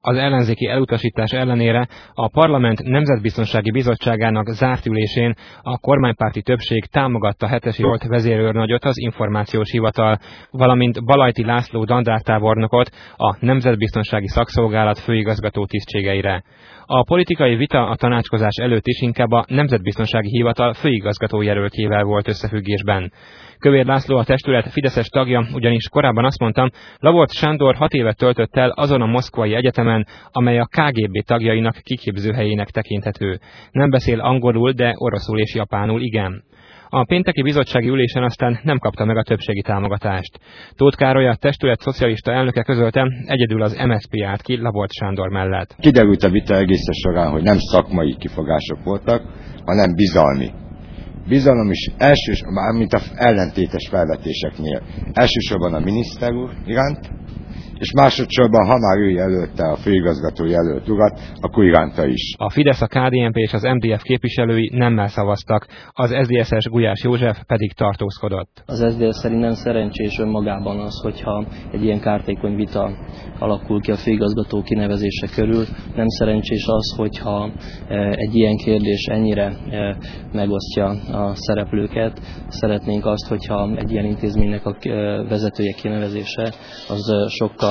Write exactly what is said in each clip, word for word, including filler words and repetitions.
Az ellenzéki elutasítás ellenére a Parlament Nemzetbiztonsági Bizottságának zárt ülésén a kormánypárti többség támogatta Hetesi Zsolt vezérőrnagyot, az információs hivatal, valamint Balajti László dandártábornokot a Nemzetbiztonsági Szakszolgálat főigazgató tisztségeire. A politikai vita a tanácskozás előtt is inkább a Nemzetbiztonsági Hivatal főigazgató jelöltjével volt összefüggésben. Kövér László, a testület fideszes tagja, ugyanis korábban azt mondta, Laborc Sándor hat évet töltött el azon a moszkvai egyetemen, amely a ká gé bé tagjainak kiképzőhelyének tekinthető. Nem beszél angolul, de oroszul és japánul igen. A pénteki bizottsági ülésen aztán nem kapta meg a többségi támogatást. Tóth Károly, a testület szocialista elnöke közölte, egyedül az em es zé pé állt ki Laborc Sándor mellett. Kiderült a vita egészen során, hogy nem szakmai kifogások voltak, hanem bizalmi. Bizalom is elsősorban, mint az ellentétes felvetéseknél, elsősorban a miniszter úr iránt, és másodszorban, ha már ő jelölte a főigazgató jelölt urat, akkor iránta is. A Fidesz, a ká dé en pé és az em dé ef képviselői nemmel szavaztak, az es zé es es Gulyás József pedig tartózkodott. Az es zé es szerint nem szerencsés önmagában az, hogyha egy ilyen kártékony vita alakul ki a főigazgató kinevezése körül. Nem szerencsés az, hogyha egy ilyen kérdés ennyire megosztja a szereplőket. Szeretnénk azt, hogyha egy ilyen intézménynek a vezetője kinevezése az sokkal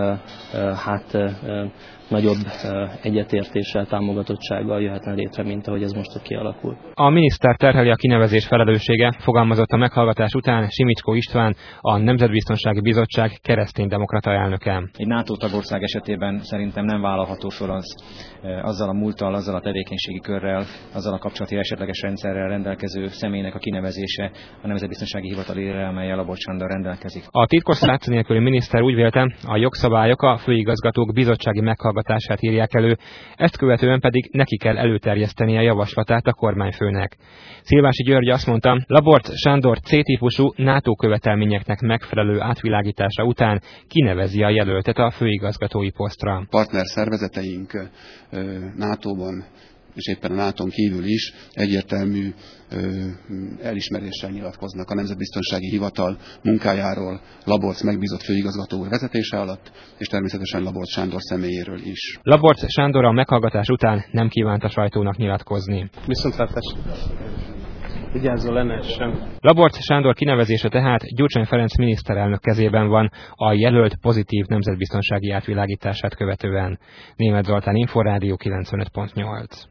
hát nagyobb egyetértéssel, támogatottsággal jöhetne létre, mint ahogy ez most kialakul. A miniszter terheli a kinevezés felelőssége, fogalmazott a meghallgatás után Simicskó István, a Nemzetbiztonsági Bizottság kereszténydemokrata elnöke. Egy NATO tagország esetében szerintem nem vállalható fel az, azzal a múlttal, azzal a tevékenységi körrel, azzal a kapcsolati esetleges rendszerrel rendelkező személynek a kinevezése a Nemzetbiztonsági Hivatal élére, amellyel Laborc Sándor rendelkezik. A titkos látszó nélküli miniszter úgy vélte, a jogszabályok a főigazgatók bizottsági meghallgatását írják elő, ezt követően pedig neki kell előterjeszteni a javaslatát a kormányfőnek. Szilvási György azt mondta, Laborc Sándor cé-típusú NATO követelményeknek megfelelő átvilágítása után kinevezi a jelöltet a főigazgatói posztra. Partner szervezeteink nátóban és éppen a nátón kívül is egyértelmű ö, elismeréssel nyilatkoznak a Nemzetbiztonsági Hivatal munkájáról, Laborc megbízott főigazgató úr vezetése alatt, és természetesen Laborc Sándor személyéről is. Laborc Sándor a meghallgatás után nem kívánt a sajtónak nyilatkozni. Viszontlátás. Vigyázzon, lenne sem. Laborc Sándor kinevezése tehát Gyurcsány Ferenc miniszterelnök kezében van a jelölt pozitív nemzetbiztonsági átvilágítását követően. Németh Zoltán, Inforádió kilencvenöt pont nyolc.